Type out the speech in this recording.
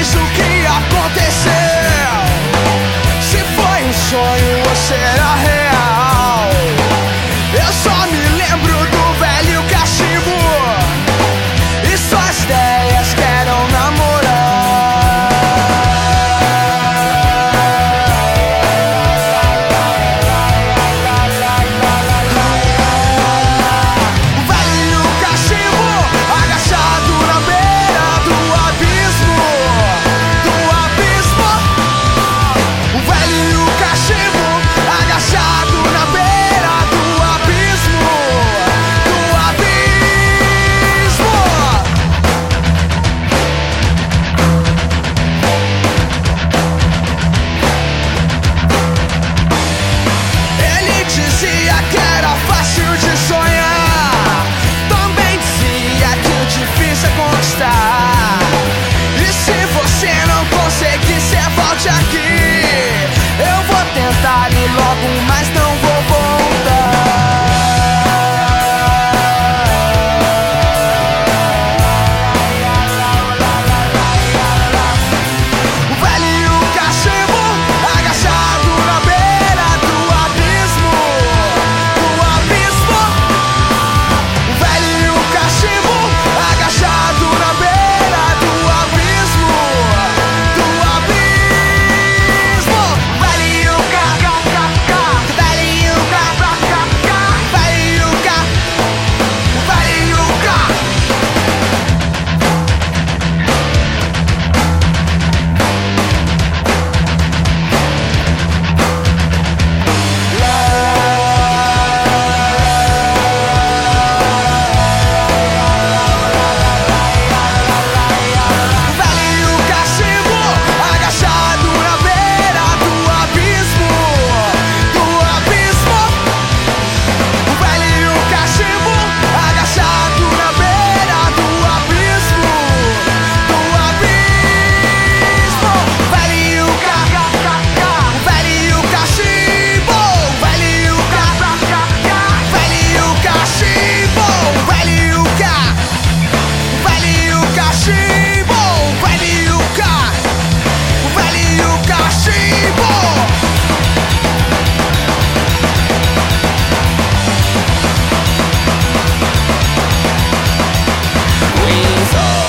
mais o que aconteceu. Se foi um sonho ou será real, eu só me lembro do velho cachimbo e suas ideias querem namorar. O velho cachimbo agachado na beira do abismo, do abismo. O velho cachimbo agachado na beira do abismo, do abismo. Ele dizia que era fácil de sonhar, também dizia que o difícil é conquistar. E se você não conseguir, cê volte aqui. Eu vou tentar ir logo, mas não vou voltar. O velho cachimbo agachado na beira do abismo, do abismo. O velho cachimbo agachado na beira do abismo, do abismo. Velho ca, velho ca, velho ca, velho ca. O velho cachimbo agachado na beira do abismo, do abismo. O velho cachimbo agachado na beira do abismo, do abismo. Velho ca, velho cachimbo, velho ca, velho cachimbo, velho ca. Velho cachimbo, velho ca, velho cachimbo. Weasel.